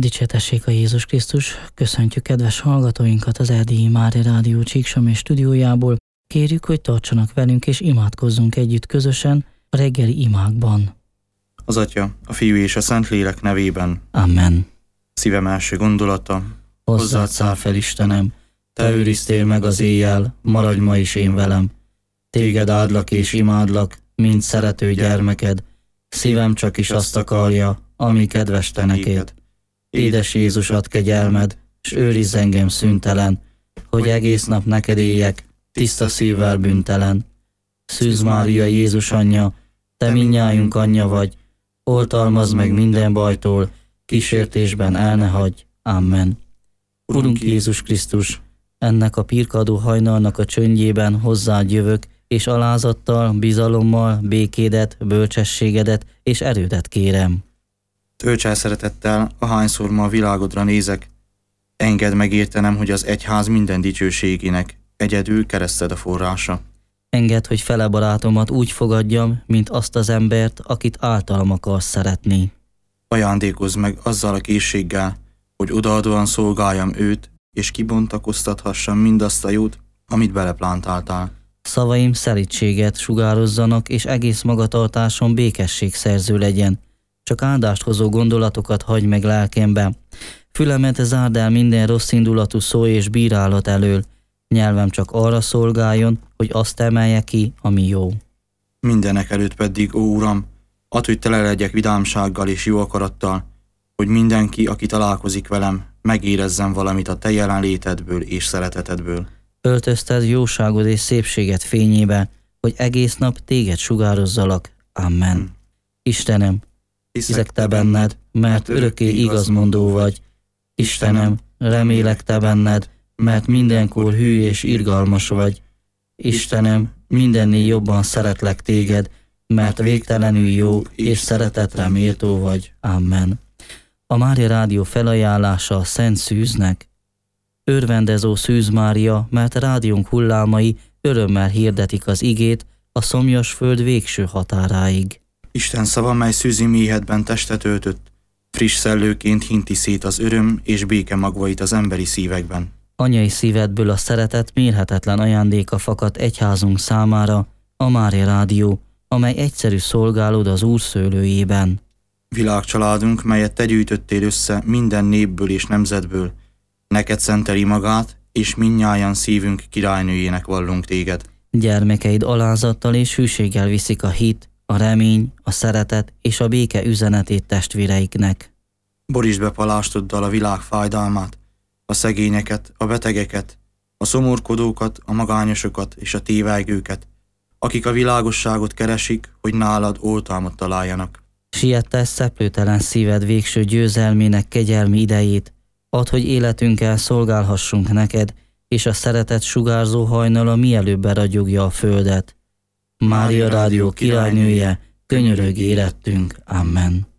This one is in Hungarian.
Dicsértessék a Jézus Krisztus! Köszöntjük kedves hallgatóinkat az Erdélyi Mária Rádió Csíksomly stúdiójából. Kérjük, hogy tartsanak velünk és imádkozzunk együtt közösen a reggeli imákban. Az Atya, a Fiú és a Szentlélek nevében. Amen. Szívem első gondolata. Hozzád száll fel, Istenem, Te őriztél meg az éjjel, maradj ma is én velem. Téged áldlak és imádlak, mint szerető gyermeked. Szívem csak is azt akarja, ami kedves te neked. Édes Jézus, add kegyelmed, s őrizz engem szüntelen, hogy egész nap neked éljek, tiszta szívvel bűntelen. Szűz Mária, Jézus anyja, te mindnyájunk anyja vagy, oltalmazd meg minden bajtól, kísértésben el ne hagyj. Amen. Urunk Jézus Krisztus, ennek a pirkadó hajnalnak a csöndjében hozzád jövök, és alázattal, bizalommal békédet, bölcsességedet és erődet kérem. Tölts el szeretettel, ahányszor ma a világodra nézek. Engedd meg értenem, hogy az egyház minden dicsőségének egyedül kereszted a forrása. Engedd, hogy fele barátomat úgy fogadjam, mint azt az embert, akit általam akarsz szeretni. Ajándékozz meg azzal a készséggel, hogy odaadóan szolgáljam őt, és kibontakoztathassam mindazt a jót, amit beleplántáltál. Szavaim szelídséget sugározzanak, és egész magatartásom békességszerző legyen. Csak áldást hozó gondolatokat hagyj meg lelkembe. Fülemet zárd el minden rossz indulatú szó és bírálat elől. Nyelvem csak arra szolgáljon, hogy azt emelje ki, ami jó. Mindenek előtt pedig, ó Uram, add, hogy tele legyek vidámsággal és jó akarattal, hogy mindenki, aki találkozik velem, megérezzen valamit a te jelenlétedből és szeretetedből. Öltözted jóságod és szépséget fényébe, hogy egész nap téged sugározzalak. Amen. Istenem, hiszek te benned, mert örökké igazmondó vagy. Istenem, remélek te benned, mert mindenkor hű és irgalmas vagy. Istenem, mindennél jobban szeretlek téged, mert végtelenül jó és szeretetre méltó vagy. Amen. A Mária Rádió felajánlása a Szent Szűznek. Örvendezó Szűz Mária, mert rádiónk hullámai örömmel hirdetik az igét a szomjas föld végső határáig. Isten szava, mely szűzi méhedben testet öltött, friss szellőként hinti szét az öröm és béke magvait az emberi szívekben. Anyai szívedből a szeretet mérhetetlen ajándéka fakadt egyházunk számára, a Mária Rádió, amely egyszerű szolgálód az Úr szőlőjében. Világcsaládunk, melyet te gyűjtöttél össze minden népből és nemzetből, neked szenteli magát, és mindnyájan szívünk királynőjének vallunk téged. Gyermekeid alázattal és hűséggel viszik a hit, a remény, a szeretet és a béke üzenetét testvéreiknek. Borítsd be palástoddal a világ fájdalmát, a szegényeket, a betegeket, a szomorkodókat, a magányosokat és a tévegőket, akik a világosságot keresik, hogy nálad oltalmat találjanak. Siettes szeplőtelen szíved végső győzelmének kegyelmi idejét, add, hogy életünkkel szolgálhassunk neked, és a szeretet sugárzó hajnala mielőbb beragyogja a földet. Mária Rádió királynője, könyörögj érettünk. Amen.